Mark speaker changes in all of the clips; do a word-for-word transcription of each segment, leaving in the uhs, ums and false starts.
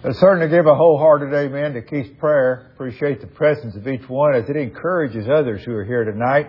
Speaker 1: I certainly give a wholehearted amen to Keith's prayer. Appreciate the presence of each one as it encourages others who are here tonight.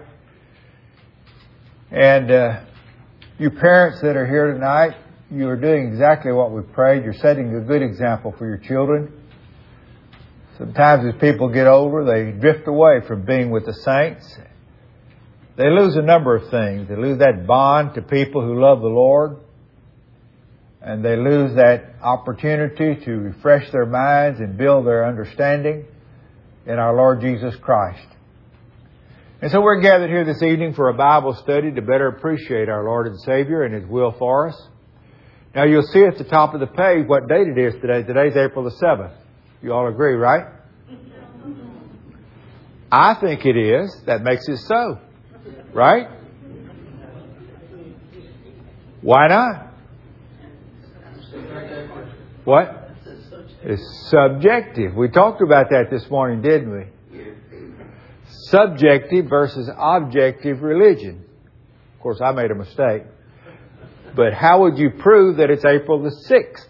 Speaker 1: And uh, you parents that are here tonight, you are doing exactly what we prayed. You're setting a good example for your children. Sometimes as people get older, they drift away from being with the saints. They lose a number of things. They lose that bond to people who love the Lord. And they lose that opportunity to refresh their minds and build their understanding in our Lord Jesus Christ. And so we're gathered here this evening for a Bible study to better appreciate our Lord and Savior and His will for us. Now you'll see at the top of the page what date it is today. Today's April the seventh. You all agree, right? I think it is. That makes it so. Right? Why not? What? It's subjective. We talked about that this morning, didn't we? Subjective versus objective religion. Of course, I made a mistake. But how would you prove that it's April the sixth?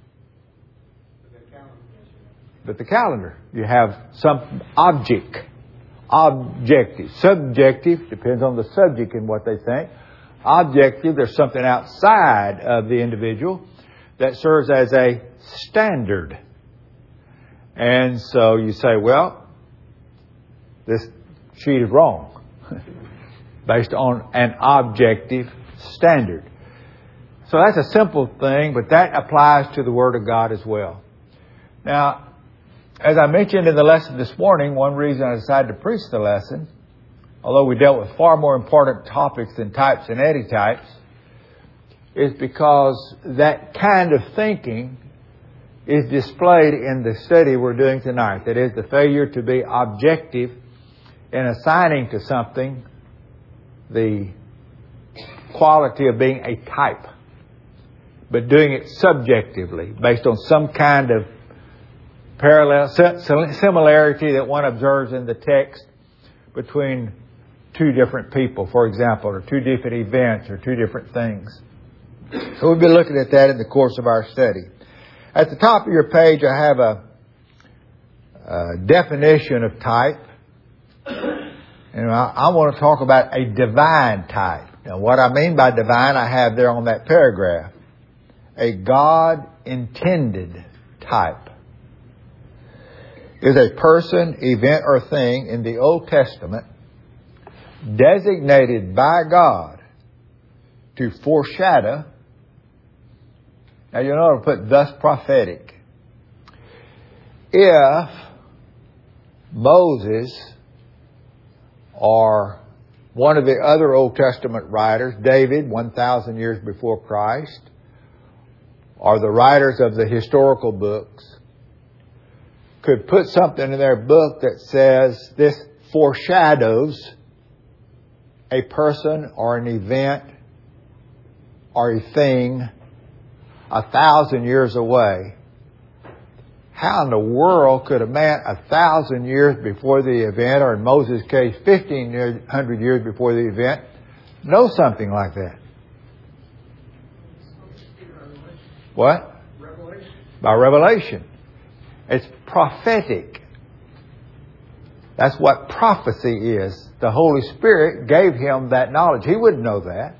Speaker 1: But the calendar. You have some object. Objective. Subjective depends on the subject and what they think. Objective, there's something outside of the individual that serves as a standard. And so you say, well, this sheet is wrong based on an objective standard. So that's a simple thing, but that applies to the Word of God as well. Now, as I mentioned in the lesson this morning, one reason I decided to preach the lesson, although we dealt with far more important topics than types and antitypes, is because that kind of thinking is displayed in the study we're doing tonight. That is, the failure to be objective in assigning to something the quality of being a type, but doing it subjectively, based on some kind of parallel, similarity that one observes in the text between two different people, for example, or two different events, or two different things. So we'll be looking at that in the course of our study. At the top of your page, I have a, a definition of type. And I, I want to talk about a divine type. Now, what I mean by divine, I have there on that paragraph. A God-intended type is a person, event, or thing in the Old Testament designated by God to foreshadow. Now you know to put thus prophetic. If Moses or one of the other Old Testament writers, David, one thousand years before Christ, or the writers of the historical books, could put something in their book that says this foreshadows a person or an event or a thing a thousand years away, how in the world could a man a thousand years before the event, or in Moses' case, fifteen hundred years before the event, know something like that? What? Revelation. By revelation. It's prophetic. That's what prophecy is. The Holy Spirit gave him that knowledge. He wouldn't know that.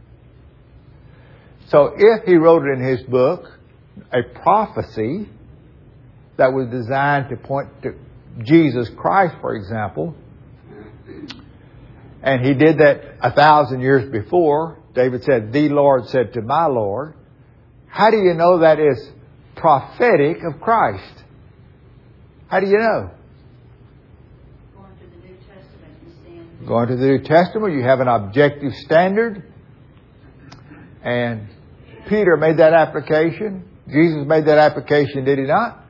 Speaker 1: So if he wrote it in his book, a prophecy that was designed to point to Jesus Christ, for example, and he did that a thousand years before, David said, "The Lord said to my Lord," how do you know that is prophetic of Christ? How do you know?
Speaker 2: Going to the New Testament and seeing.
Speaker 1: Going to the New Testament, you have an objective standard. And Peter made that application. Jesus made that application, did he not?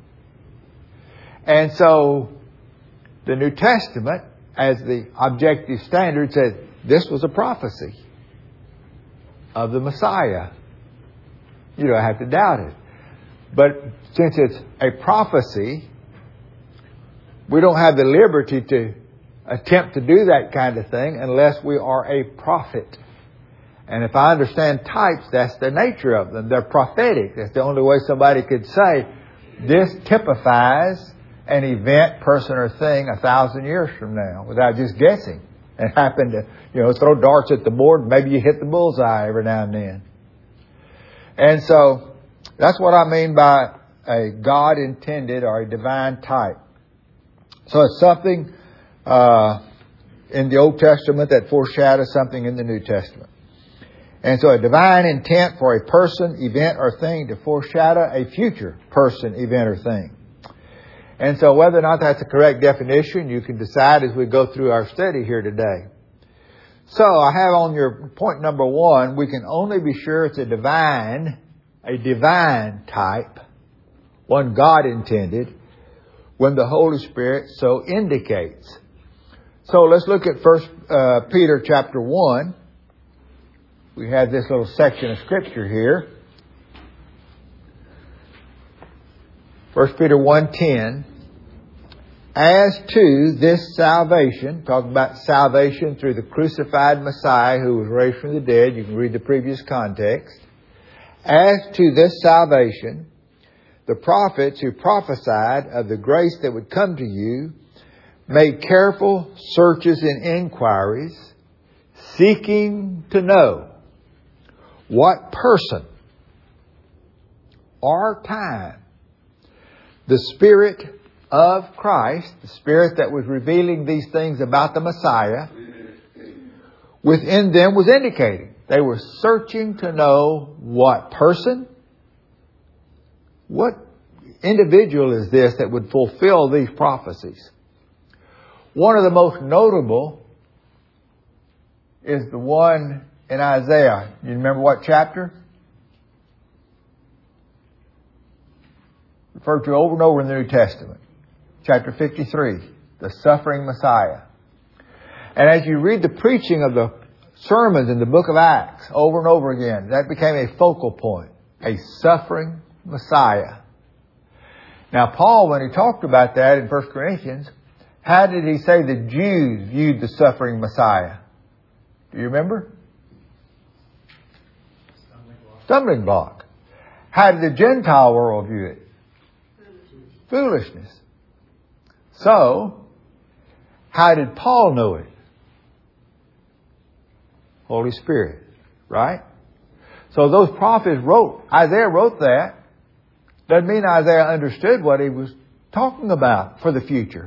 Speaker 1: And so the New Testament, as the objective standard, said this was a prophecy of the Messiah. You don't have to doubt it. But since it's a prophecy, we don't have the liberty to attempt to do that kind of thing unless we are a prophet. And if I understand types, that's the nature of them. They're prophetic. That's the only way somebody could say, this typifies an event, person, or thing a thousand years from now without just guessing. And happen to, you know, throw darts at the board. Maybe you hit the bullseye every now and then. And so that's what I mean by a God intended or a divine type. So it's something uh, in the Old Testament that foreshadows something in the New Testament. And so a divine intent for a person, event, or thing to foreshadow a future person, event, or thing. And so whether or not that's a correct definition, you can decide as we go through our study here today. So I have on your point number one, we can only be sure it's a divine, a divine type, one God intended, when the Holy Spirit so indicates. So let's look at First uh, Peter chapter one. We have this little section of Scripture here. First Peter one ten. As to this salvation, talking about salvation through the crucified Messiah who was raised from the dead. You can read the previous context. As to this salvation, the prophets who prophesied of the grace that would come to you made careful searches and inquiries, seeking to know what person or time the Spirit of Christ, the Spirit that was revealing these things about the Messiah, within them was indicating. They were searching to know what person, what individual is this that would fulfill these prophecies. One of the most notable is the one in Isaiah. You remember what chapter? Referred to over and over in the New Testament. Chapter fifty-three, the suffering Messiah. And as you read the preaching of the sermons in the book of Acts over and over again, that became a focal point. A suffering Messiah. Now Paul, when he talked about that in First Corinthians, how did he say the Jews viewed the suffering Messiah? Do you remember? Stumbling block. Stumbling block. How did the Gentile world view it? Foolishness. Foolishness. So, how did Paul know it? Holy Spirit, right? So those prophets wrote, Isaiah wrote that. Doesn't mean Isaiah understood what he was talking about for the future.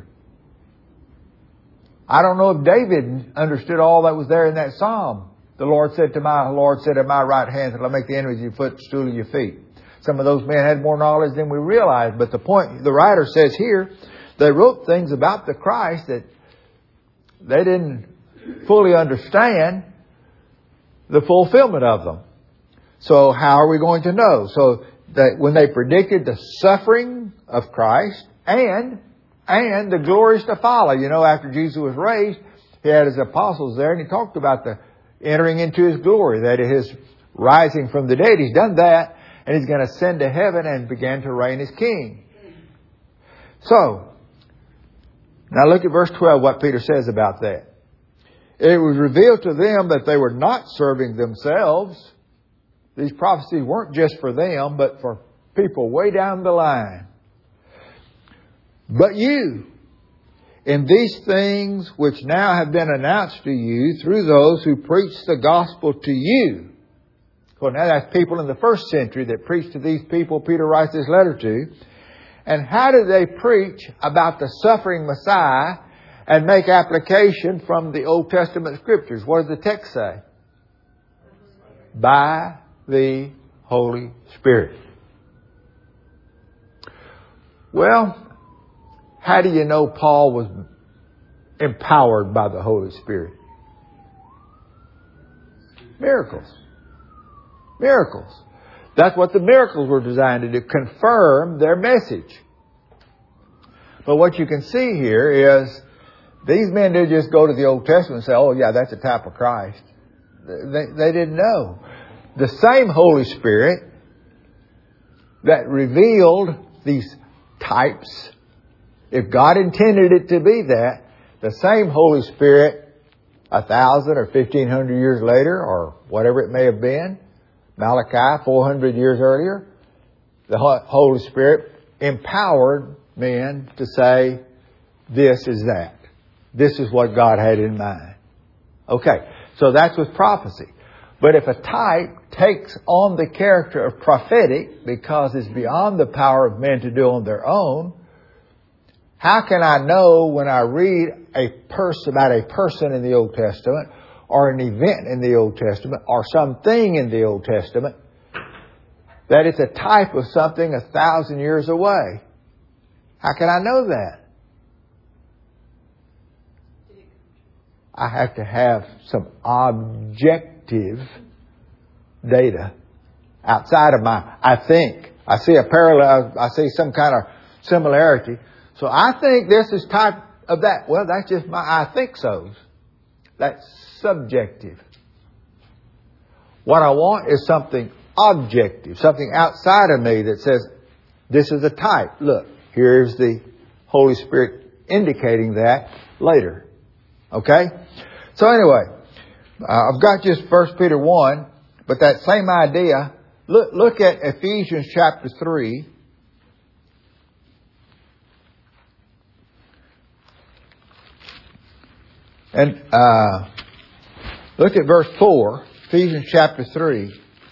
Speaker 1: I don't know if David understood all that was there in that psalm. The Lord said to my Lord said at my right hand, I'll make the enemies of your footstool of your feet. Some of those men had more knowledge than we realized. But the point, the writer says here, they wrote things about the Christ that they didn't fully understand the fulfillment of them. So how are we going to know? So that when they predicted the suffering of Christ and and the glories to follow. You know, after Jesus was raised, he had his apostles there and he talked about the entering into his glory, that is his rising from the dead. He's done that and he's going to ascend to heaven and begin to reign as king. So, now look at verse twelve, what Peter says about that. It was revealed to them that they were not serving themselves. These prophecies weren't just for them, but for people way down the line. But you, in these things which now have been announced to you through those who preach the gospel to you. Well, now that's people in the first century that preached to these people Peter writes this letter to. And how do they preach about the suffering Messiah and make application from the Old Testament Scriptures? What does the text say? By the Holy Spirit. Well, how do you know Paul was empowered by the Holy Spirit? Miracles. Miracles. That's what the miracles were designed to do, confirm their message. But what you can see here is these men didn't just go to the Old Testament and say, oh yeah, that's a type of Christ. They, they didn't know. The same Holy Spirit that revealed these types, if God intended it to be that, the same Holy Spirit a thousand or fifteen hundred years later or whatever it may have been, Malachi four hundred years earlier, the Holy Spirit empowered men to say, this is that. This is what God had in mind. Okay, so that's with prophecy. But if a type takes on the character of prophetic because it's beyond the power of men to do on their own, how can I know when I read a person about a person in the Old Testament or an event in the Old Testament or something in the Old Testament that it's a type of something a thousand years away? How can I know that? I have to have some objective data outside of my, I think. I see a parallel, I see some kind of similarity. So I think this is type of that. Well, that's just my I think so's. That's subjective. What I want is something objective, something outside of me that says, this is a type. Look, here's the Holy Spirit indicating that later. Okay? So anyway, uh, I've got just First Peter one, but that same idea, look, look at Ephesians chapter three. And uh, look at verse four, Ephesians chapter three.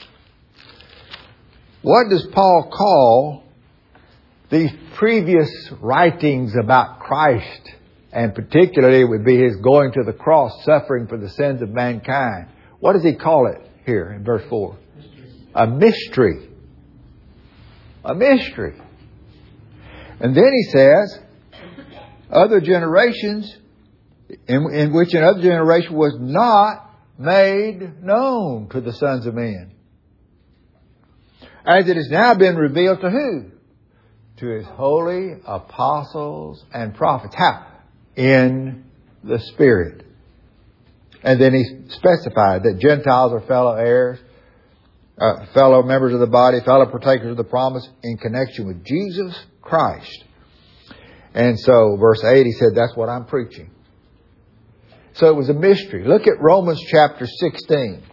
Speaker 1: What does Paul call these previous writings about Christ? And particularly it would be His going to the cross, suffering for the sins of mankind. What does he call it here in verse four? A mystery. A mystery. And then he says, other generations, in, in which another generation was not made known to the sons of men. As it has now been revealed to who? To His holy apostles and prophets. How? In the Spirit. And then he specified that Gentiles are fellow heirs, uh, fellow members of the body, fellow partakers of the promise in connection with Jesus Christ. And so verse eight, he said, that's what I'm preaching. So it was a mystery. Look at Romans chapter sixteen.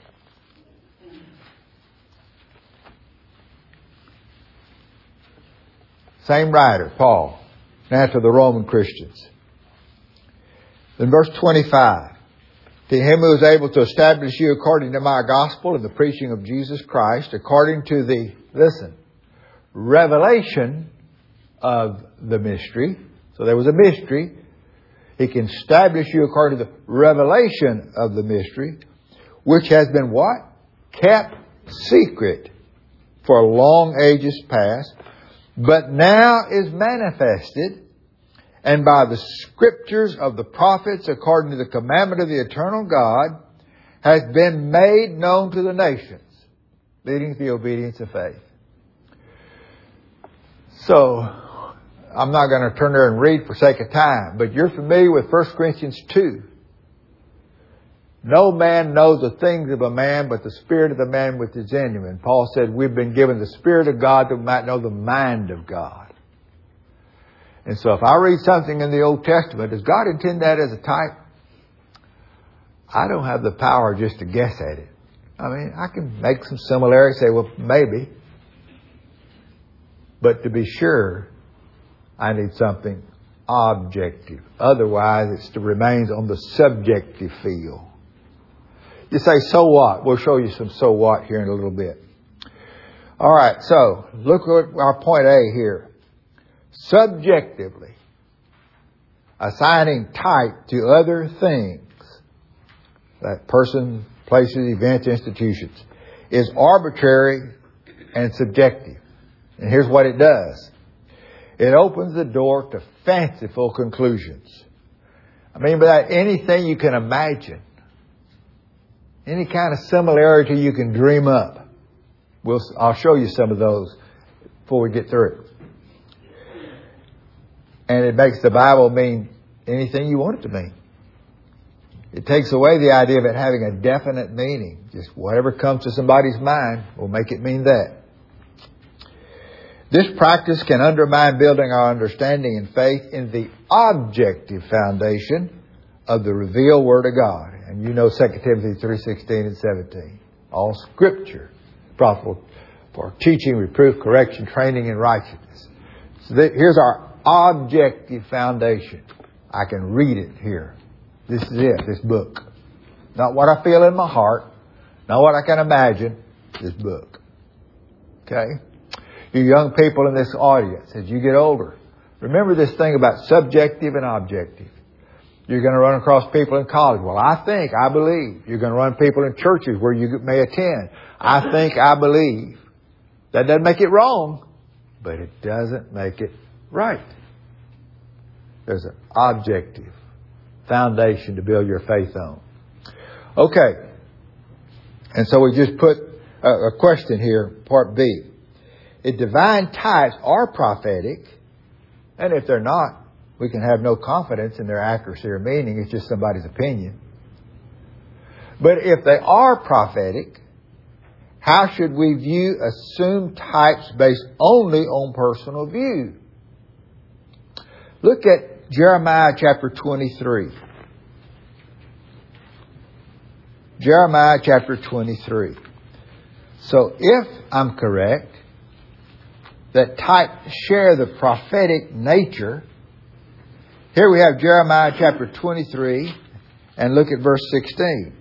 Speaker 1: Same writer, Paul, now to the Roman Christians. In verse twenty-five, to Him who is able to establish you according to my gospel and the preaching of Jesus Christ, according to the, listen, revelation of the mystery. So there was a mystery. He can establish you according to the revelation of the mystery, which has been what? Kept secret for long ages past, but now is manifested, and by the scriptures of the prophets, according to the commandment of the eternal God, has been made known to the nations, leading to the obedience of faith. So, I'm not going to turn there and read for sake of time, but you're familiar with First Corinthians two. No man knows the things of a man, but the spirit of the man which is in him. And Paul said, we've been given the Spirit of God that we might know the mind of God. And so if I read something in the Old Testament, does God intend that as a type? I don't have the power just to guess at it. I mean, I can make some similarities, say, well, maybe. But to be sure, I need something objective. Otherwise, it still remains on the subjective field. You say, so what? We'll show you some so what here in a little bit. All right, so look at our point A here. Subjectively, assigning type to other things, that person, places, events, institutions, is arbitrary and subjective. And here's what it does. It opens the door to fanciful conclusions. I mean, without anything you can imagine. Any kind of similarity you can dream up. We'll, I'll show you some of those before we get through it. And it makes the Bible mean anything you want it to mean. It takes away the idea of it having a definite meaning. Just whatever comes to somebody's mind will make it mean that. This practice can undermine building our understanding and faith in the objective foundation of the revealed Word of God. And you know Second Timothy three sixteen and seventeen. All Scripture, profitable for teaching, reproof, correction, training in righteousness, So th- here's our objective foundation. I can read it here. This is it, this book. Not what I feel in my heart, not what I can imagine, this book. Okay? You young people in this audience, as you get older, remember this thing about subjective and objective. You're going to run across people in college. Well, I think, I believe. You're going to run people in churches where you may attend. I think, I believe. That doesn't make it wrong, but it doesn't make it right. There's an objective foundation to build your faith on. Okay. And so we just put a, a question here, part B. If divine types are prophetic, and if they're not, we can have no confidence in their accuracy or meaning. It's just somebody's opinion. But if they are prophetic, how should we view assumed types based only on personal view? Look at Jeremiah chapter twenty-three. Jeremiah chapter twenty-three. So if I'm correct, that types share the prophetic nature. Here we have Jeremiah chapter twenty-three, and look at verse sixteen.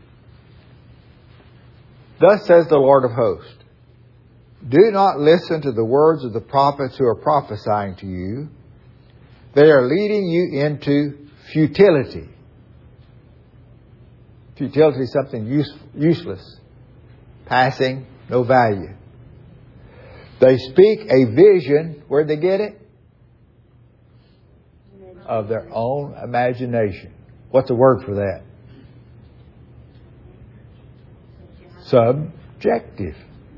Speaker 1: Thus says the Lord of hosts, do not listen to the words of the prophets who are prophesying to you. They are leading you into futility. Futility is something use, useless, passing, no value. They speak a vision. Where'd they get it? Of their own imagination. What's the word for that? Subjective.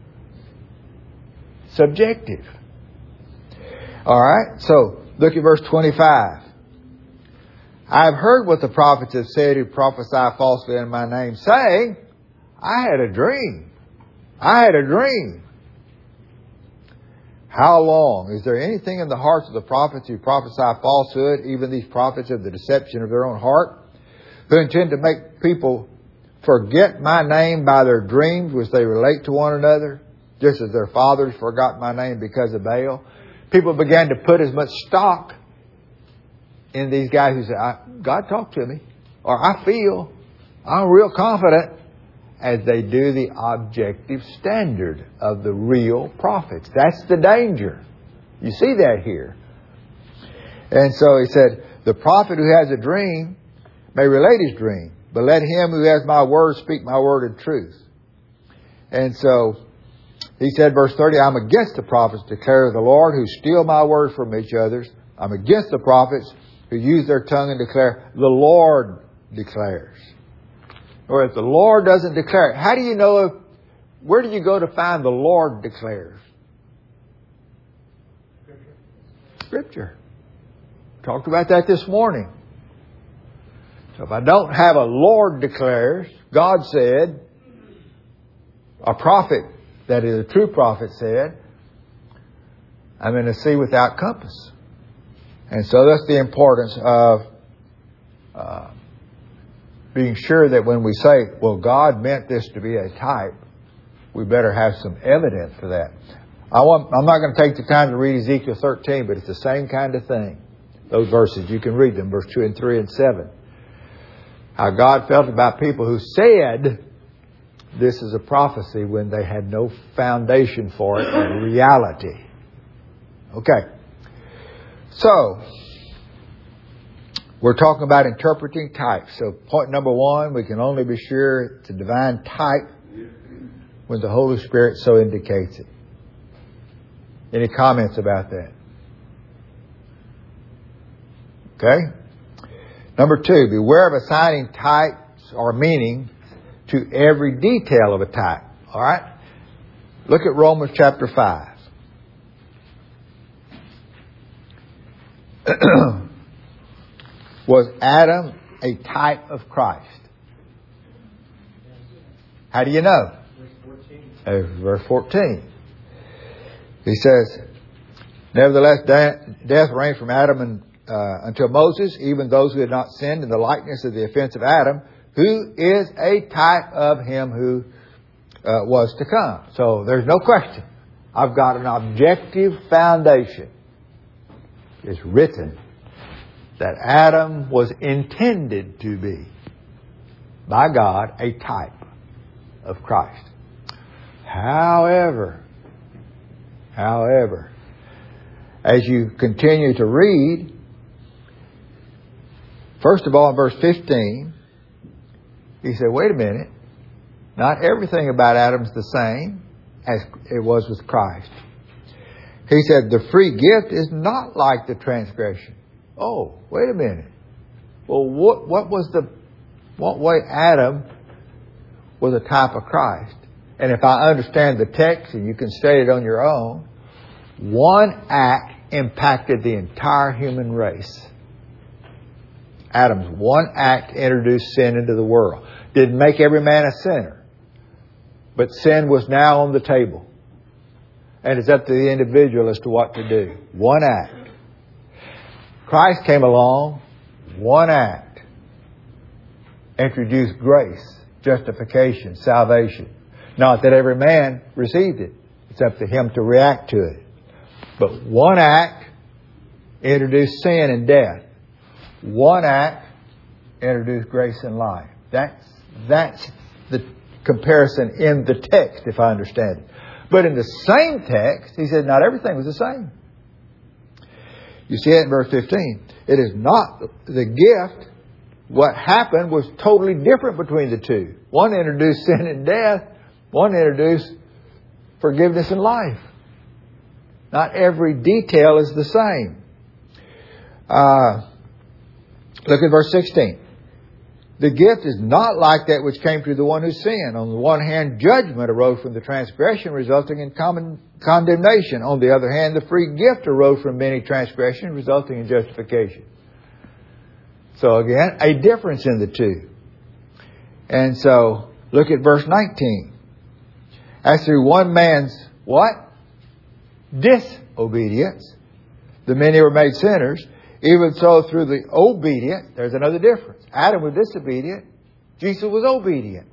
Speaker 1: Subjective. All right. So look at verse twenty-five. I have heard what the prophets have said who prophesy falsely in my name, saying, I had a dream. I had a dream. How long? Is there anything in the hearts of the prophets who prophesy falsehood, even these prophets of the deception of their own heart, who intend to make people forget my name by their dreams which they relate to one another, just as their fathers forgot my name because of Baal? People began to put as much stock in these guys who say, I, God talked to me, or I feel, I'm real confident, as they do the objective standard of the real prophets. That's the danger. You see that here. And so he said, the prophet who has a dream may relate his dream, but let him who has my word speak my word in truth. And so he said, verse thirty, I'm against the prophets, declare the Lord, who steal my word from each other's. I'm against the prophets who use their tongue and declare, the Lord declares. Or if the Lord doesn't declare it, how do you know if, where do you go to find the Lord declares? Scripture. Scripture. Talked about that this morning. So if I don't have a Lord declares, God said, a prophet, that is a true prophet said, I'm in a sea without compass. And so that's the importance of uh, being sure that when we say, well, God meant this to be a type, we better have some evidence for that. I want, I'm not going to take the time to read Ezekiel thirteen, but it's the same kind of thing. Those verses, you can read them, verse two and three and seven. How God felt about people who said this is a prophecy when they had no foundation for it in reality. Okay. So, we're talking about interpreting types. So point number one, we can only be sure it's a divine type when the Holy Spirit so indicates it. Any comments about that? Okay. Number two, beware of assigning types or meaning to every detail of a type. All right. Look at Romans chapter five. Was Adam a type of Christ? How do you know? Verse fourteen. He says, nevertheless, death reigned from Adam and, uh, until Moses, even those who had not sinned in the likeness of the offense of Adam, who is a type of him who uh, was to come. So there's no question. I've got an objective foundation. it's written that Adam was intended to be, by God, a type of Christ. However, however, as you continue to read, first of all, in verse fifteen, he said, wait a minute, not everything about Adam's the same as it was with Christ. He said, the free gift is not like the transgression. Oh, wait a minute. Well, what, what was the, what way Adam was a type of Christ? And if I understand the text, and you can study it on your own, one act impacted the entire human race. Adam's one act introduced sin into the world. Didn't make every man a sinner. But sin was now on the table. And it's up to the individual as to what to do. One act. Christ came along, one act. Introduced grace, justification, salvation. Not that every man received it. It's up to him to react to it. But one act introduced sin and death. One act introduced grace and life. That's, that's the comparison in the text, if I understand it. But in the same text, he said not everything was the same. You see it in verse fifteen. It is not the gift. What happened was totally different between the two. One introduced sin and death. One introduced forgiveness and life. Not every detail is the same. Uh, look at verse sixteen. The gift is not like that which came to the one who sinned. On the one hand, judgment arose from the transgression, resulting in common condemnation. On the other hand, the free gift arose from many transgressions, resulting in justification. So again, a difference in the two. And so, look at verse nineteen. As through one man's, what? Disobedience, the many were made sinners. Even so, through the obedience, there's another difference. Adam was disobedient. Jesus was obedient.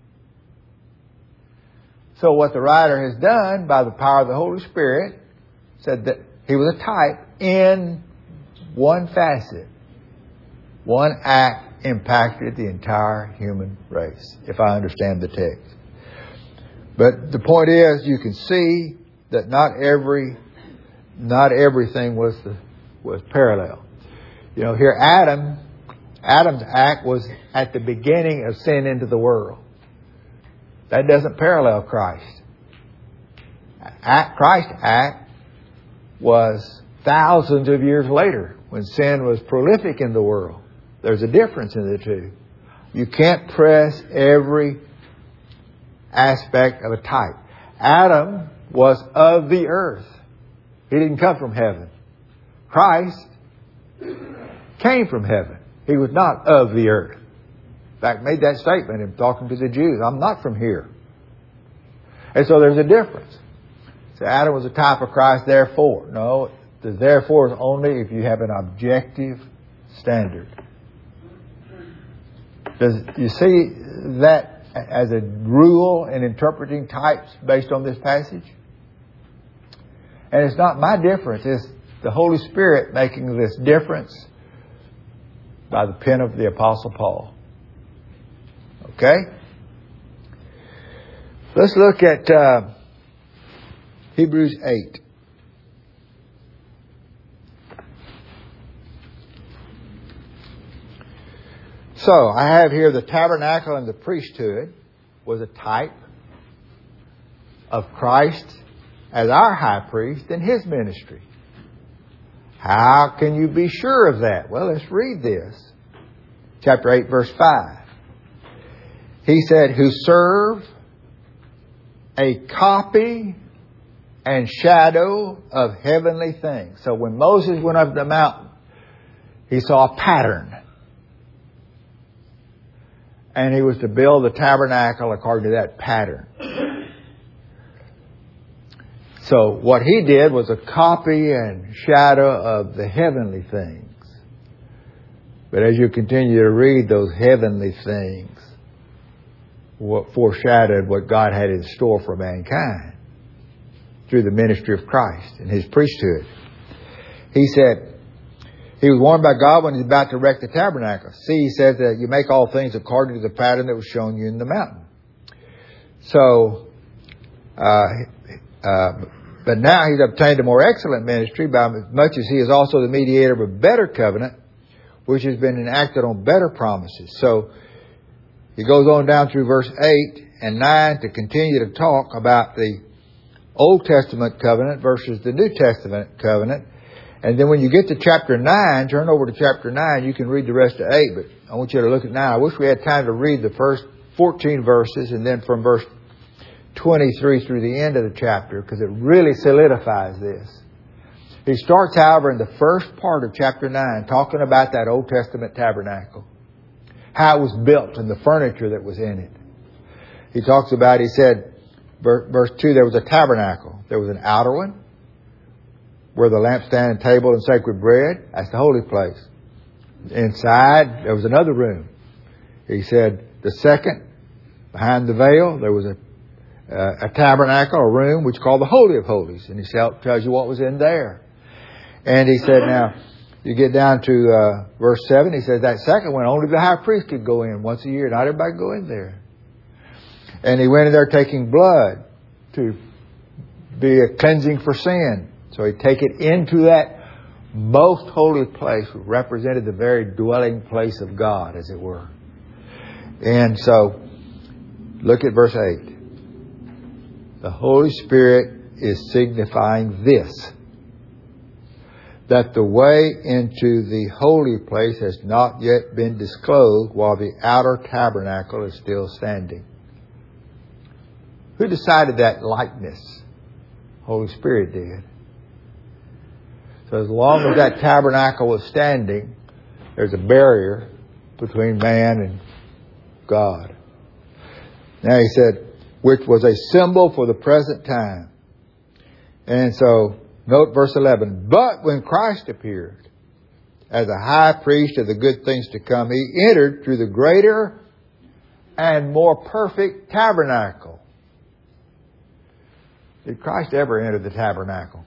Speaker 1: So what the writer has done by the power of the Holy Spirit, said that he was a type in one facet. One act impacted the entire human race, if I understand the text. But the point is, you can see that not every, not everything was the, was parallel. You know, here Adam, Adam's act was at the beginning of sin into the world. That doesn't parallel Christ. Act, Christ's act was thousands of years later when sin was prolific in the world. There's a difference in the two. You can't press every aspect of a type. Adam was of the earth. He didn't come from heaven. Christ came from heaven. He was not of the earth. In fact, made that statement in talking to the Jews. I'm not from here. And so there's a difference. So Adam was a type of Christ, therefore. No, the therefore is only if you have an objective standard. Does you see that as a rule in interpreting types based on this passage? And it's not my difference. It's the Holy Spirit making this difference by the pen of the Apostle Paul. Okay? Let's look at uh, Hebrews eight. So, I have here the tabernacle and the priesthood was a type of Christ as our high priest and his ministry. How can you be sure of that? Well, let's read this. Chapter eight, verse five. He said, who serve a copy and shadow of heavenly things. So when Moses went up the mountain, he saw a pattern. And he was to build the tabernacle according to that pattern. So what he did was a copy and shadow of the heavenly things. But as you continue to read, those heavenly things what foreshadowed what God had in store for mankind through the ministry of Christ and his priesthood. He said, He was warned by God when he's about to erect the tabernacle. See, he says that you make all things according to the pattern that was shown you in the mountain. So, uh, uh, but now he's obtained a more excellent ministry by as much as he is also the mediator of a better covenant, which has been enacted on better promises. So, he goes on down through verse eight and nine to continue to talk about the Old Testament covenant versus the New Testament covenant. And then when you get to chapter nine, turn over to chapter nine, you can read the rest of eight, but I want you to look at nine. I wish we had time to read the first fourteen verses and then from verse twenty-three through the end of the chapter, because it really solidifies this. He starts, however, in the first part of chapter nine, talking about that Old Testament tabernacle, how it was built and the furniture that was in it. He talks about, he said, verse two, there was a tabernacle. There was an outer one, where the lampstand and table and sacred bread, that's the holy place. Inside, there was another room. He said, the second, behind the veil, there was a uh, a tabernacle, a room, which is called the Holy of Holies. And he tells you what was in there. And he said, now, you get down to uh, verse seven, he says, that second one, only the high priest could go in once a year. Not everybody could go in there. And he went in there taking blood to be a cleansing for sin. So he'd take it into that most holy place, which represented the very dwelling place of God, as it were. And so, look at verse eight. The Holy Spirit is signifying this, that the way into the holy place has not yet been disclosed while the outer tabernacle is still standing. Who decided that likeness? Holy Spirit did. So as long as that tabernacle was standing, there's a barrier between man and God. Now he said, which was a symbol for the present time. And so, note verse eleven. But when Christ appeared as a high priest of the good things to come, he entered through the greater and more perfect tabernacle. Did Christ ever enter the tabernacle?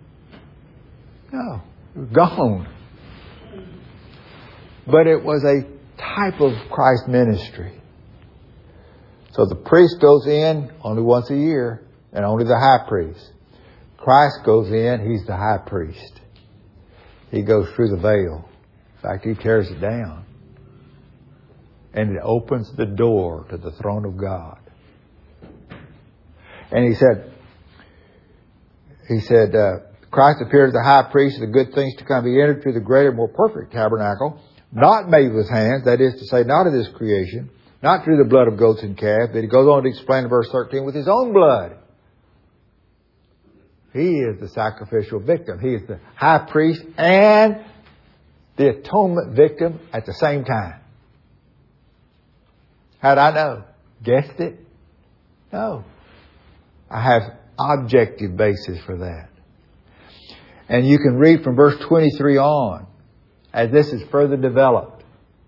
Speaker 1: No. It was gone. But it was a type of Christ's ministry. So the priest goes in only once a year, and only the high priest. Christ goes in, he's the high priest. He goes through the veil. In fact, he tears it down. And it opens the door to the throne of God. And he said, he said, uh, Christ appeared as the high priest of the good things to come. He entered through the greater, more perfect tabernacle, not made with hands, that is to say, not of this creation, not through the blood of goats and calves, but he goes on to explain in verse thirteen, with his own blood. He is the sacrificial victim. He is the high priest and the atonement victim at the same time. How'd I know? Guessed it? No. I have objective basis for that. And you can read from verse twenty-three on, as this is further developed.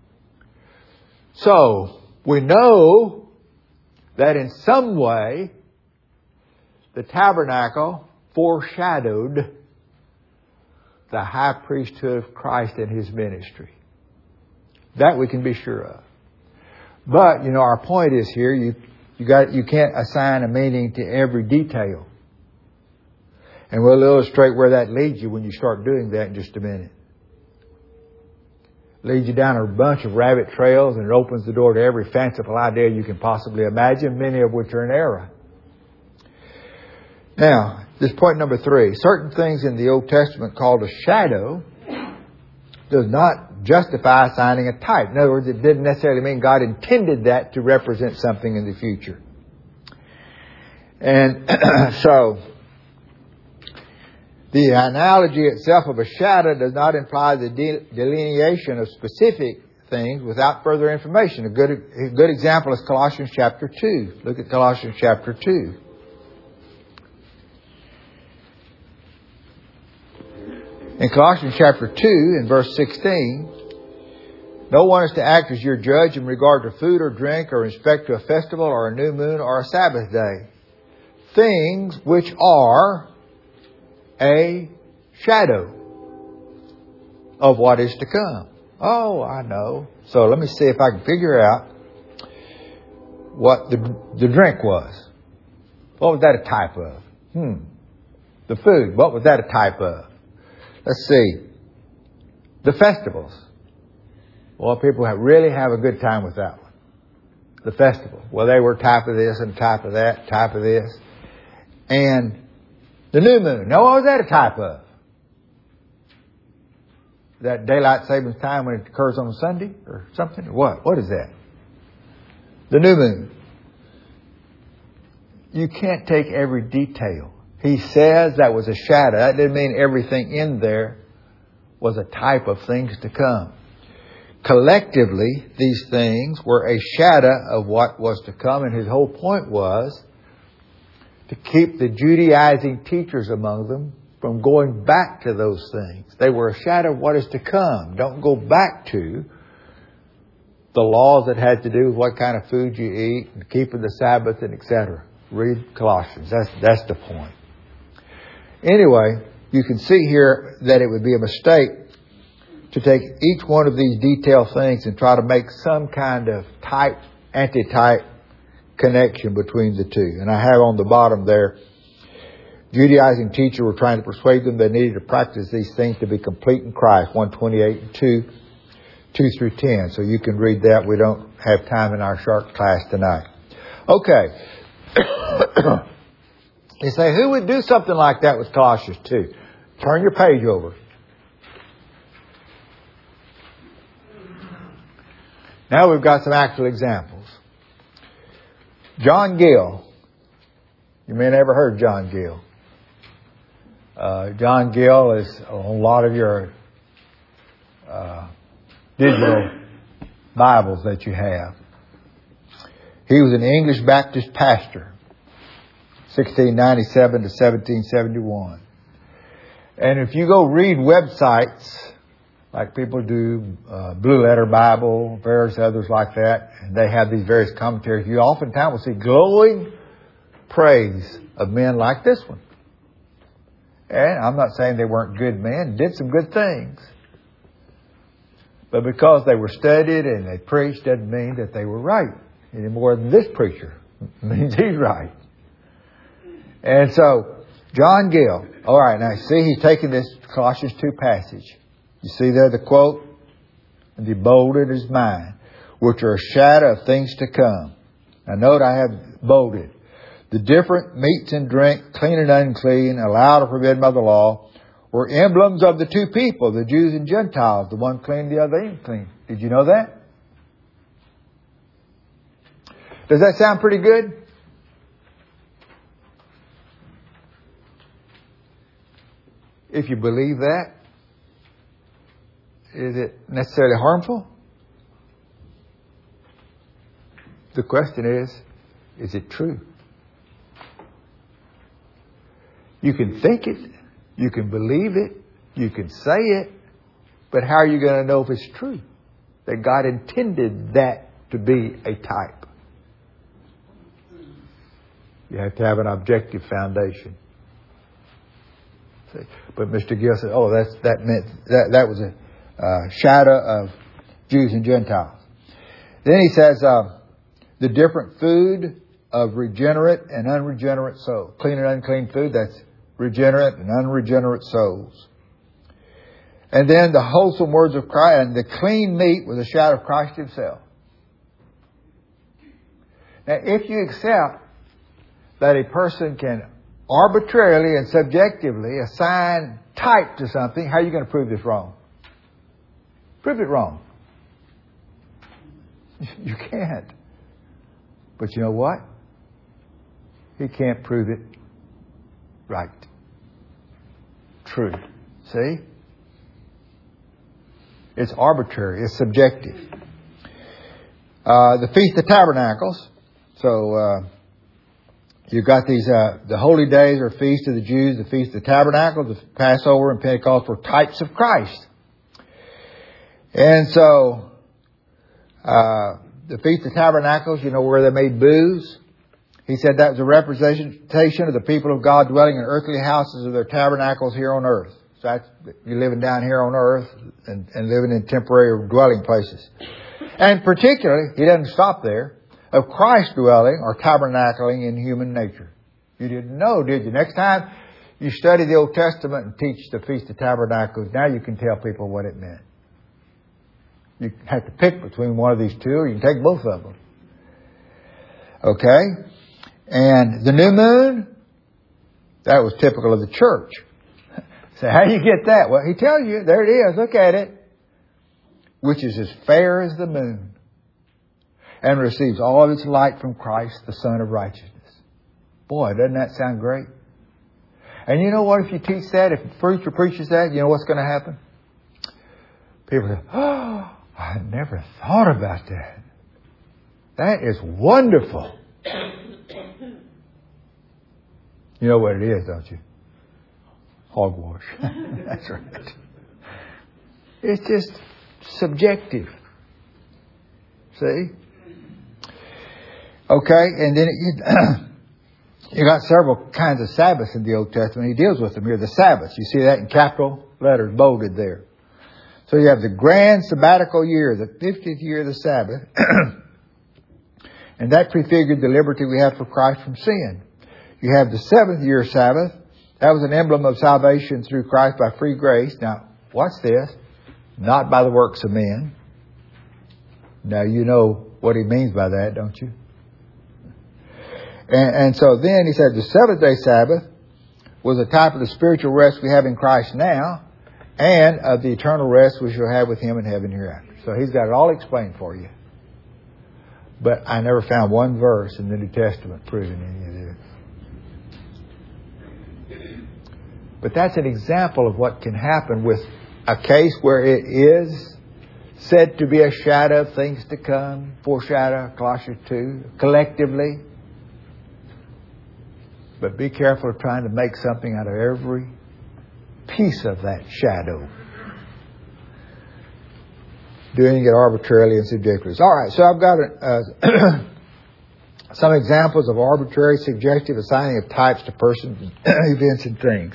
Speaker 1: So, we know that in some way, the tabernacle foreshadowed the high priesthood of Christ and his ministry. That we can be sure of. But, you know, our point is here, you, you got, you can't assign a meaning to every detail. And we'll illustrate where that leads you when you start doing that in just a minute. Leads you down a bunch of rabbit trails, and it opens the door to every fanciful idea you can possibly imagine, many of which are in error. Now, this point number three. Certain things in the Old Testament called a shadow does not justify assigning a type. In other words, it didn't necessarily mean God intended that to represent something in the future. And so, the analogy itself of a shadow does not imply the de- delineation of specific things without further information. A good, a good example is Colossians chapter two. Look at Colossians chapter two. In Colossians chapter two, in verse sixteen, no one is to act as your judge in regard to food or drink or in respect to a festival or a new moon or a Sabbath day. Things which are a shadow. of what is to come. Oh, I know. So let me see if I can figure out what the, the drink was. What was that a type of? Hmm. The food, what was that a type of? Let's see. The festivals. Well, people have really have a good time with that one. The festival. Well, they were type of this and type of that, type of this. And the new moon. Now, what was that a type of? That daylight savings time when it occurs on a Sunday or something? Or what? What is that? The new moon. You can't take every detail. He says that was a shadow. That didn't mean everything in there was a type of things to come. Collectively, these things were a shadow of what was to come. And his whole point was to keep the Judaizing teachers among them from going back to those things. They were a shadow of what is to come. Don't go back to the laws that had to do with what kind of food you eat and keeping the Sabbath and et cetera. Read Colossians. That's, that's the point. Anyway, you can see here that it would be a mistake to take each one of these detailed things and try to make some kind of type, anti-type connection between the two. And I have on the bottom there, Judaizing teachers were trying to persuade them they needed to practice these things to be complete in Christ. one twenty-eight and two, two through ten. So you can read that. We don't have time in our short class tonight. Okay. You say, who would do something like that with Colossians two? Turn your page over. Now we've got some actual examples. John Gill. You may have never heard of John Gill. Uh, John Gill is on a lot of your uh, digital Bibles that you have. He was an English Baptist pastor, sixteen ninety-seven to seventeen seventy-one. And if you go read websites, like people do, uh, Blue Letter Bible, various others like that, and they have these various commentaries, you oftentimes will see glowing praise of men like this one. And I'm not saying they weren't good men, did some good things. But because they were studied and they preached doesn't mean that they were right any more than this preacher means he's right. And so, John Gill. All right, now see, he's taking this Colossians two passage. You see there the quote? And he bolded his mind, which are a shadow of things to come. Now note I have bolded. The different meats and drink, clean and unclean, allowed or forbidden by the law, were emblems of the two people, the Jews and Gentiles, the one clean, the other unclean. Did you know that? Does that sound pretty good? If you believe that, is it necessarily harmful? The question is, is it true? You can think it, you can believe it, you can say it, but how are you going to know if it's true? That God intended that to be a type. You have to have an objective foundation. See? But Mister Gill said, oh, that's, that meant, that, that was a uh, shadow of Jews and Gentiles. Then he says, uh, the different food of regenerate and unregenerate souls. Clean and unclean food, that's regenerate and unregenerate souls. And then the wholesome words of Christ, and the clean meat was a shadow of Christ himself. Now, if you accept that a person can arbitrarily and subjectively assign type to something, how are you going to prove this wrong? Prove it wrong. You can't. But you know what? He can't prove it right. True. See? It's arbitrary. It's subjective. Uh, the Feast of Tabernacles. So, uh, you've got these, uh, the holy days or feast of the Jews, the Feast of Tabernacles, the Passover and Pentecost were types of Christ. And so, uh, the Feast of Tabernacles, you know, where they made booths. He said that was a representation of the people of God dwelling in earthly houses of their tabernacles here on earth. So that's, you're living down here on earth and, and living in temporary dwelling places. And particularly, he doesn't stop there, of Christ dwelling or tabernacling in human nature. You didn't know, did you? Next time you study the Old Testament and teach the Feast of Tabernacles, now you can tell people what it meant. You have to pick between one of these two, or you can take both of them. Okay? And the new moon, that was typical of the church. So how do you get that? Well, he tells you, there it is, look at it. Which is as fair as the moon, and receives all of its light from Christ, the Son of Righteousness. Boy, doesn't that sound great? And you know what? If you teach that, if a preacher preaches that, you know what's going to happen? People say, oh, I never thought about that. That is wonderful. You know what it is, don't you? Hogwash. That's right. It's just subjective. See? Okay, and then it, you got several kinds of Sabbaths in the Old Testament. He deals with them here. The Sabbaths. You see that in capital letters, bolded there. So you have the grand sabbatical year, the fiftieth year of the Sabbath. And that prefigured the liberty we have for Christ from sin. You have the seventh year Sabbath. That was an emblem of salvation through Christ by free grace. Now, watch this. Not by the works of men. Now, you know what he means by that, don't you? And, and so then he said the seventh day Sabbath was a type of the spiritual rest we have in Christ now and of the eternal rest we shall have with him in heaven hereafter. So he's got it all explained for you. But I never found one verse in the New Testament proving any of this. But that's an example of what can happen with a case where it is said to be a shadow of things to come, foreshadow, Colossians two, collectively. But be careful of trying to make something out of every piece of that shadow. Doing it arbitrarily and subjectively. All right, so I've got uh, some examples of arbitrary, subjective assigning of types to persons, events, and things.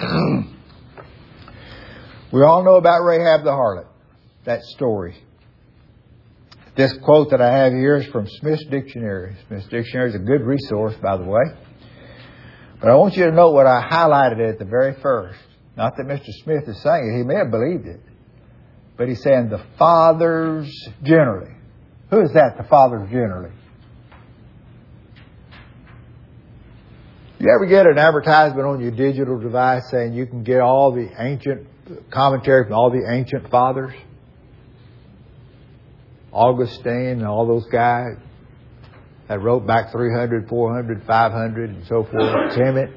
Speaker 1: We all know about Rahab the harlot, that story. This quote that I have here is from Smith's Dictionary. Smith's Dictionary is a good resource, by the way. But I want you to note what I highlighted at the very first. Not that Mister Smith is saying it. He may have believed it. But he's saying the fathers generally. Who is that, the fathers generally? You ever get an advertisement on your digital device saying you can get all the ancient commentary from all the ancient fathers? Augustine and all those guys that wrote back three hundred, four hundred, five hundred and so forth. Timothy.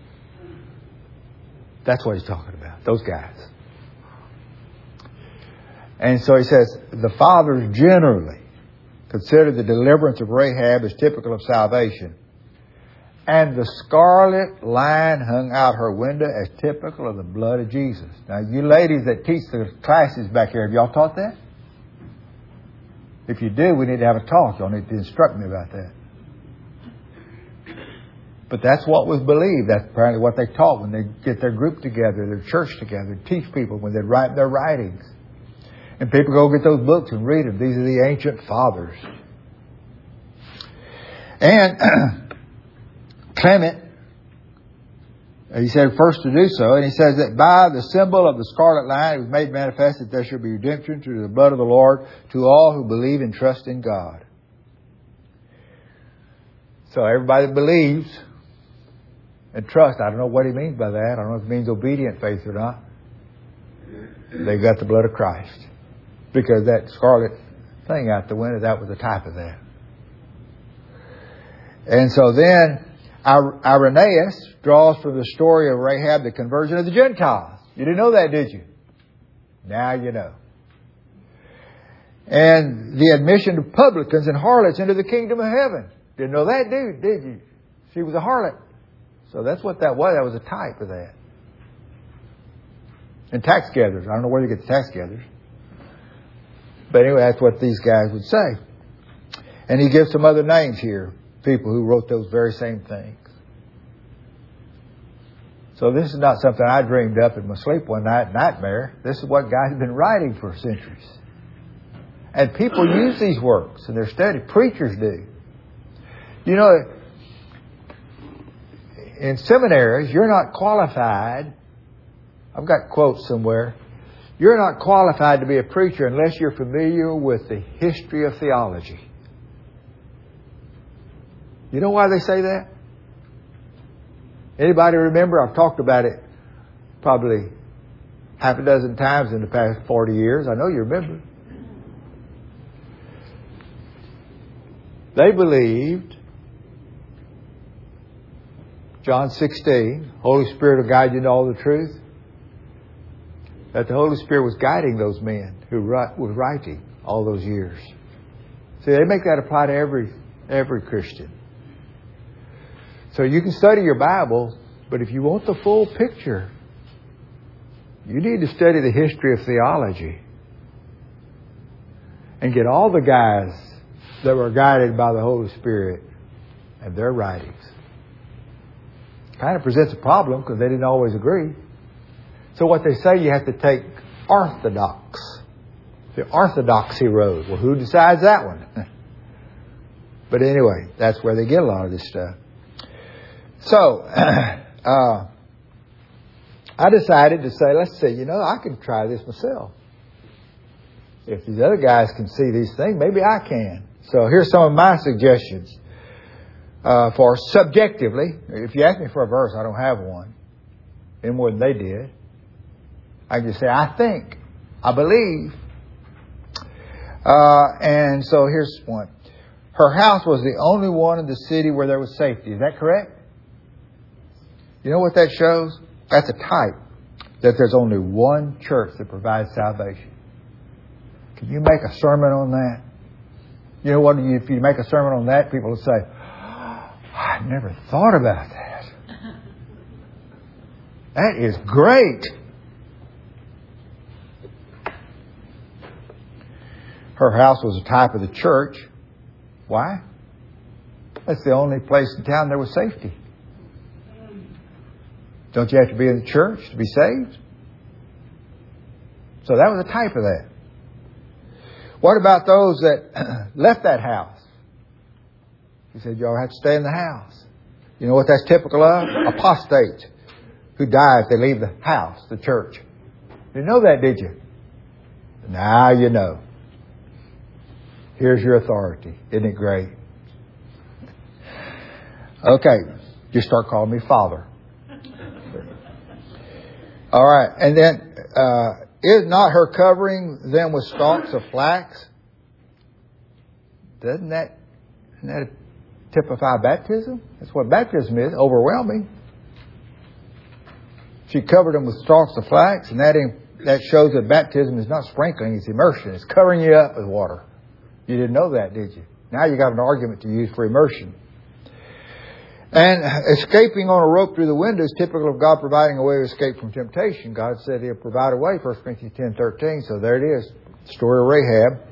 Speaker 1: That's what he's talking about. Those guys. And so he says, the fathers generally consider the deliverance of Rahab as typical of salvation. And the scarlet line hung out her window as typical of the blood of Jesus. Now, you ladies that teach the classes back here, have y'all taught that? If you do, we need to have a talk. Y'all need to instruct me about that. But that's what was believed. That's apparently what they taught when they get their group together, their church together, teach people when they write their writings. And people go get those books and read them. These are the ancient fathers. And Clement, he said first to do so, and he says that by the symbol of the scarlet line it was made manifest that there should be redemption through the blood of the Lord to all who believe and trust in God. So everybody that believes and trusts, I don't know what he means by that. I don't know if it means obedient faith or not. They've got the blood of Christ. Because that scarlet thing out the window, that was a type of that. And so then Irenaeus draws from the story of Rahab the conversion of the Gentiles. You didn't know that, did you? Now you know. And the admission of publicans and harlots into the kingdom of heaven. Didn't know that, dude, did you? She was a harlot. So that's what that was. That was a type of that. And tax gatherers. I don't know where they get the tax gatherers. But anyway, that's what these guys would say. And he gives some other names here. People who wrote those very same things. So this is not something I dreamed up in my sleep one night, nightmare. This is what guys have been writing for centuries. And people use these works in their study. Preachers do. You know, in seminaries, you're not qualified. I've got quotes somewhere. You're not qualified to be a preacher unless you're familiar with the history of theology. You know why they say that? Anybody remember? I've talked about it probably half a dozen times in the past forty years. I know you remember. They believed, John sixteen, Holy Spirit will guide you into all the truth. That the Holy Spirit was guiding those men who were writing all those years. See, they make that apply to every every Christian. So you can study your Bible, but if you want the full picture, you need to study the history of theology and get all the guys that were guided by the Holy Spirit and their writings. Kind of presents a problem because they didn't always agree. So what they say, you have to take orthodox, the orthodoxy road. Well, who decides that one? But anyway, that's where they get a lot of this stuff. So, uh, I decided to say, let's see, you know, I can try this myself. If these other guys can see these things, maybe I can. So here's some of my suggestions uh, for subjectively. If you ask me for a verse, I don't have one. Any more than they did. I can just say, I think, I believe. Uh, and so here's one. Her house was the only one in the city where there was safety. Is that correct? You know what that shows? That's a type that there's only one church that provides salvation. Can you make a sermon on that? You know what? If you make a sermon on that, people will say, I never thought about that. That is great. Her house was a type of the church. Why? That's the only place in town there was safety. Don't you have to be in the church to be saved? So that was a type of that. What about those that left that house? He said, y'all have to stay in the house. You know what that's typical of? Apostates who die if they leave the house, the church. You know that, did you? Now you know. Here's your authority. Isn't it great? Okay. Just start calling me Father. All right. And then, uh, is not her covering them with stalks of flax? Doesn't that, doesn't that typify baptism? That's what baptism is, overwhelming. She covered them with stalks of flax, and that in, that shows that baptism is not sprinkling, it's immersion. It's covering you up with water. You didn't know that, did you? Now you got an argument to use for immersion. And escaping on a rope through the window is typical of God providing a way of escape from temptation. God said He'll provide a way, First Corinthians ten thirteen. So there it is. Story of Rahab.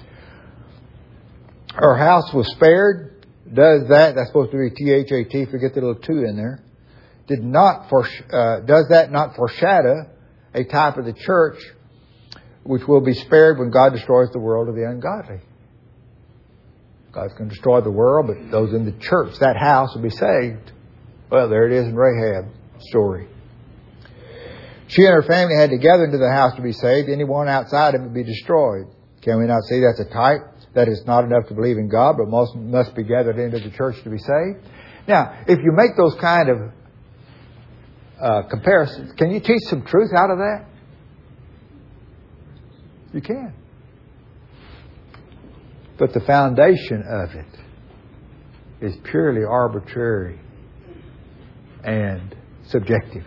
Speaker 1: Her house was spared. Does that, that's supposed to be T H A T, forget the little two in there. Did not for, uh, does that not foreshadow a type of the church which will be spared when God destroys the world of the ungodly? God's going to destroy the world, but those in the church, that house will be saved. Well, there it is in Rahab's story. She and her family had to gather into the house to be saved. Anyone outside it would be destroyed. Can we not see that's a type? That is not enough to believe in God, but most must be gathered into the church to be saved. Now, if you make those kind of uh, comparisons, can you teach some truth out of that? You can. But the foundation of it is purely arbitrary and subjective.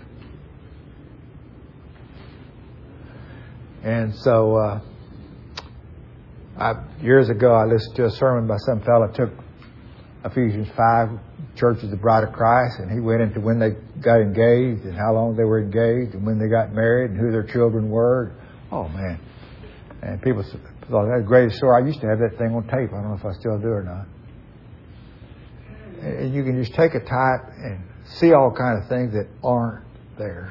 Speaker 1: And so, uh, I, years ago, I listened to a sermon by some fellow took Ephesians five, Church is the Bride of Christ, and he went into when they got engaged and how long they were engaged and when they got married and who their children were. Oh, man. And people thought, that's the greatest story. I used to have that thing on tape. I don't know if I still do or not. And you can just take a type and see all kinds of things that aren't there.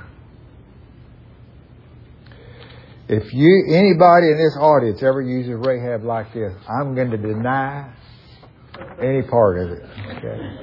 Speaker 1: If you, anybody in this audience ever uses Rahab like this, I'm going to deny any part of it. Okay.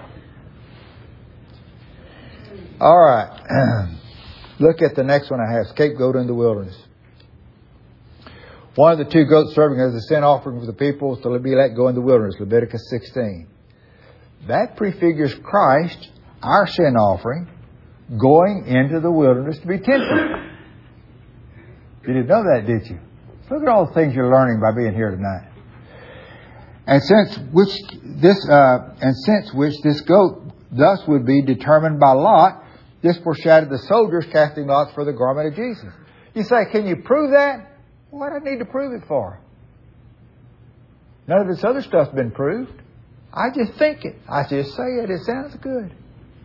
Speaker 1: All right. Look at the next one I have. Scapegoat in the wilderness. One of the two goats serving as a sin offering for the people to be let go in the wilderness. Leviticus sixteen. That prefigures Christ, our sin offering, going into the wilderness to be tempted. You didn't know that, did you? Look at all the things you're learning by being here tonight. And since which this uh, and since which this goat thus would be determined by lot, this foreshadowed the soldiers casting lots for the garment of Jesus. You say, can you prove that? What do I need to prove it for? None of this other stuff's been proved. I just think it. I just say it. It sounds good.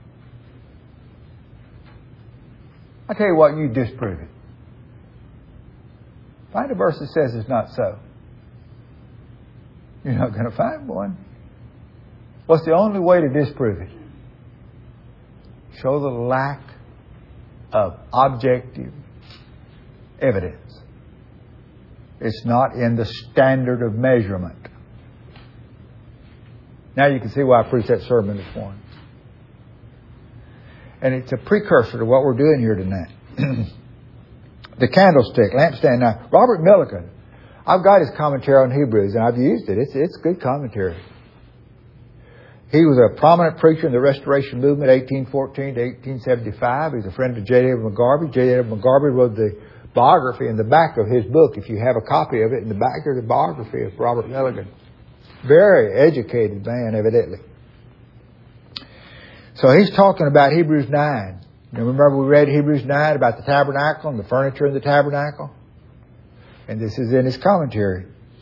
Speaker 1: I tell you what, you disprove it. Find a verse that says it's not so. You're not going to find one. What's the only way to disprove it? Show the lack of objective evidence. It's not in the standard of measurement. Now you can see why I preached that sermon this morning. And it's a precursor to what we're doing here tonight. The candlestick, lampstand. Now, Robert Millikan, I've got his commentary on Hebrews, and I've used it. It's it's good commentary. He was a prominent preacher in the Restoration Movement, eighteen fourteen to eighteen seventy-five. He's a friend of J. David McGarvey. J. David McGarvey wrote the biography in the back of his book. If you have a copy of it, in the back there's a biography of Robert Millikan. Very educated man, evidently. So he's talking about Hebrews nine. Now remember we read Hebrews nine about the tabernacle and the furniture in the tabernacle? And this is in his commentary.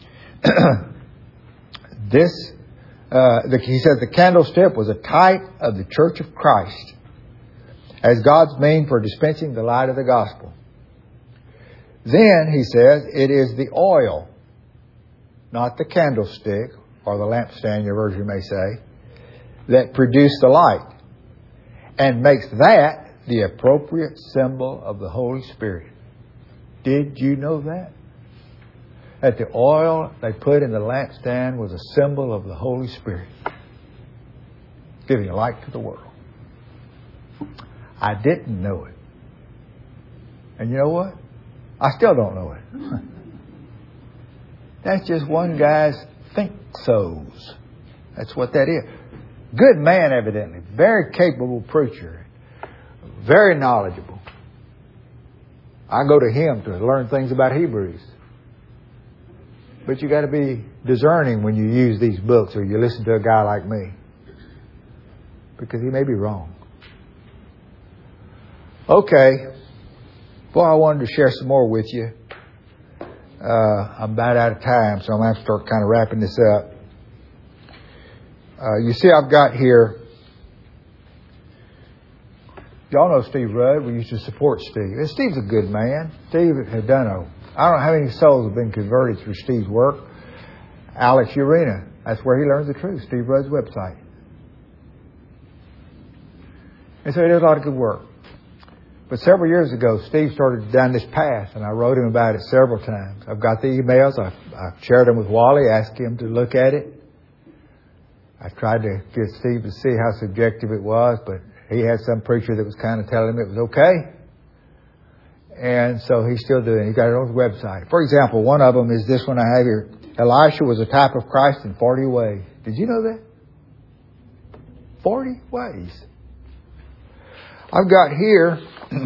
Speaker 1: this, uh, the, he says the candlestick was a type of the church of Christ as God's mean for dispensing the light of the gospel. Then, he says, it is the oil, not the candlestick or the lampstand, your version may say, that produced the light and makes that the appropriate symbol of the Holy Spirit. Did you know that? That the oil they put in the lampstand was a symbol of the Holy Spirit, giving light to the world. I didn't know it. And you know what? I still don't know it. That's just one guy's think-sos. That's what that is. Good man, evidently. Very capable preacher. Very knowledgeable. I go to him to learn things about Hebrews. But you got to be discerning when you use these books or you listen to a guy like me. Because he may be wrong. Okay. Boy, I wanted to share some more with you. Uh, I'm about out of time, so I'm going to have to start kind of wrapping this up. Uh, you see, I've got here, y'all know Steve Rudd. We used to support Steve. And Steve's a good man. Steve had done a, I don't know how many souls have been converted through Steve's work. Alex Urena, that's where he learns the truth, Steve Rudd's website. And so he does a lot of good work. But several years ago, Steve started down this path, and I wrote him about it several times. I've got the emails. I've, I've shared them with Wally, asked him to look at it. I tried to get Steve to see how subjective it was, but he had some preacher that was kind of telling him it was okay. And so he's still doing it. He's got it on his website. For example, one of them is this one I have here. Elisha was a type of Christ in forty ways. Did you know that? forty ways. I've got here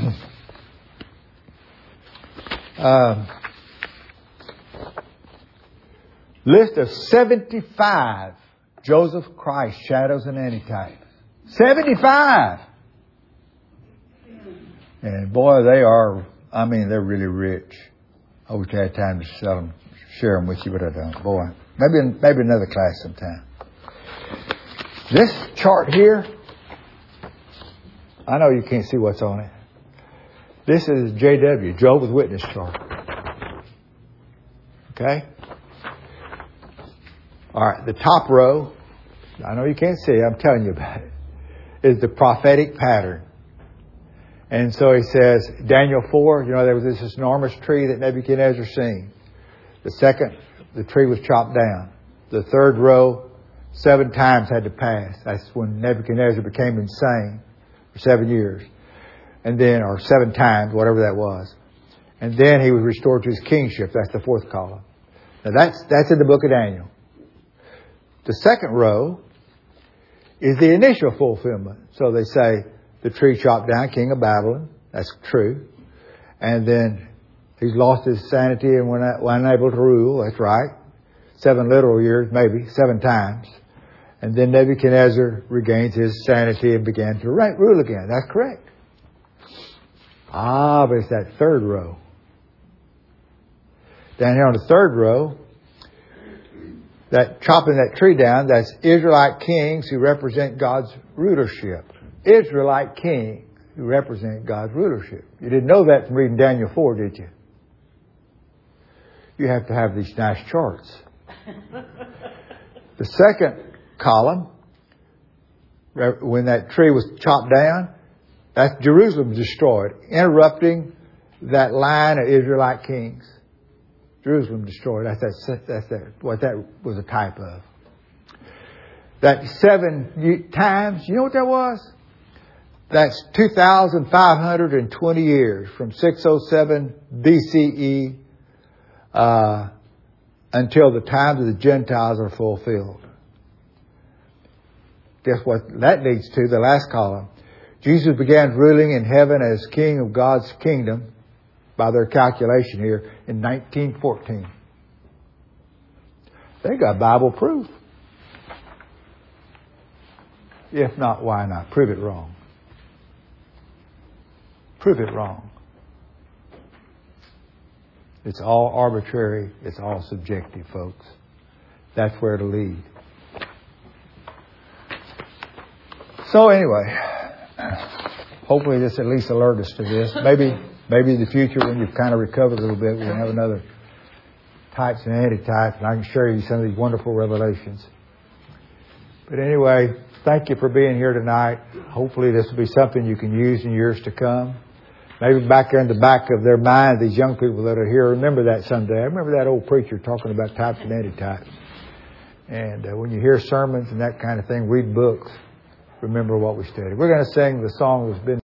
Speaker 1: uh, list of seventy-five Joseph Christ shadows and antitypes. seventy-five! And boy, they are, I mean, they're really rich. I wish I had time to sell them, share them with you, but I don't. Boy, maybe, maybe another class sometime. This chart here, I know you can't see what's on it. This is J W, Jehovah's Witness chart. Okay? All right, the top row, I know you can't see it, I'm telling you about it, is the prophetic pattern. And so he says, Daniel four, you know, there was this enormous tree that Nebuchadnezzar seen. The second, the tree was chopped down. The third row, seven times had to pass. That's when Nebuchadnezzar became insane for seven years. And then, or seven times, whatever that was. And then he was restored to his kingship. That's the fourth column. Now that's, that's in the book of Daniel. The second row is the initial fulfillment. So they say the tree chopped down, king of Babylon. That's true. And then he's lost his sanity and was unable to rule. That's right. Seven literal years, maybe, seven times. And then Nebuchadnezzar regains his sanity and began to rule again. That's correct. Ah, but it's that third row. Down here on the third row, that chopping that tree down, that's Israelite kings who represent God's rulership. Israelite kings who represent God's rulership. You didn't know that from reading Daniel four, did you? You have to have these nice charts. The second column, when that tree was chopped down, that's Jerusalem destroyed, interrupting that line of Israelite kings. Jerusalem destroyed. That's that. That's that. What that was a type of. That seven times. You know what that was? That's two thousand five hundred and twenty years from six oh seven B C E uh, until the times of the Gentiles are fulfilled. Guess what that leads to? The last column. Jesus began ruling in heaven as king of God's kingdom, by their calculation here, in nineteen fourteen. They got Bible proof. If not, why not? Prove it wrong. Prove it wrong. It's all arbitrary. It's all subjective, folks. That's where it'll lead. So anyway, hopefully this at least alerts us to this. Maybe maybe in the future when you've kind of recovered a little bit, we'll have another types and antitypes, and I can show you some of these wonderful revelations. But anyway, thank you for being here tonight. Hopefully this will be something you can use in years to come. Maybe back there in the back of their mind, these young people that are here, remember that someday. I remember that old preacher talking about types and antitypes. And uh, when you hear sermons and that kind of thing, read books, remember what we studied. We're going to sing the song that's been